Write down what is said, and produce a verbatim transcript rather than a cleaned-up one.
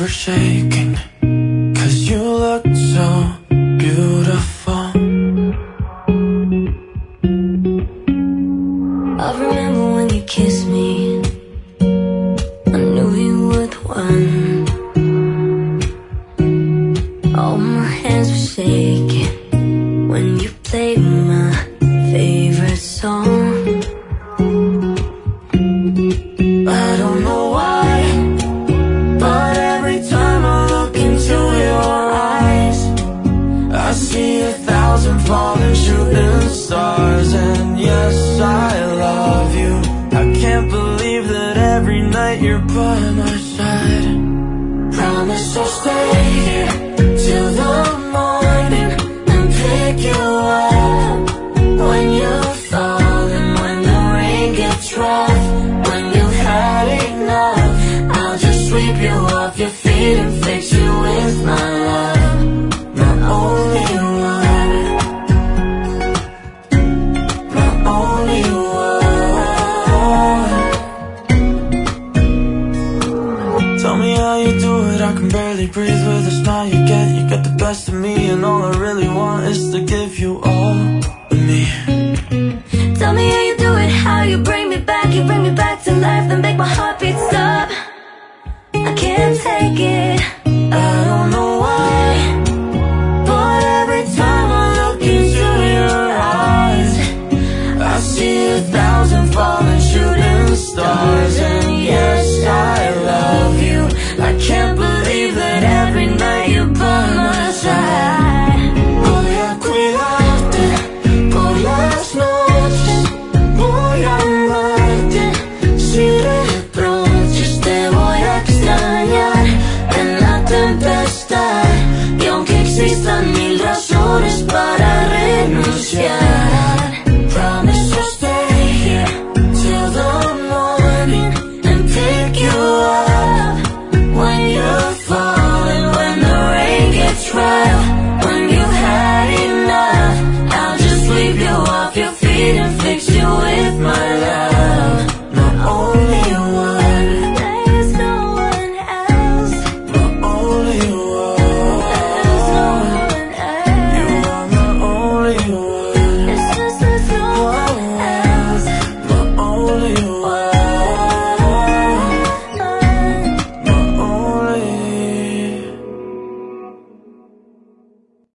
were shaking, 'cause you looked so beautiful. I remember when you kissed me, I knew you were the one. All my hands were shaking when you played my favorite song. I don't know why, but every time I look into your eyes, I see a thousand falling shooting stars. And yes, I love you. I can't believe that every night you're by my side. Promise I'll stay here till the morning and pick you up when you're falling, when the rain gets rough, when you've had enough. I'll just sweep you off your feet and fix you with my love, my only one, my only one. Tell me how you do it, I can barely breathe with the smile you get. You got the best of me, and all I really want is to give you all of me. Tell me how you do it, how you bring me back. You bring me back to life, then make my heartbeat stop. I can't take it, I don't know why, but every time I look into your eyes, I see a thousand falling shooting stars. And yes, I love you. I can't believe that every night you're by my side. Voy a cuidarte por las noches, voy a amarte sin reproches. Te voy a extrañar en la tempestad, y aunque existan mil razones para renunciar, Promise I'll stay here till the morning and pick you up when you're falling, when the rain gets rough,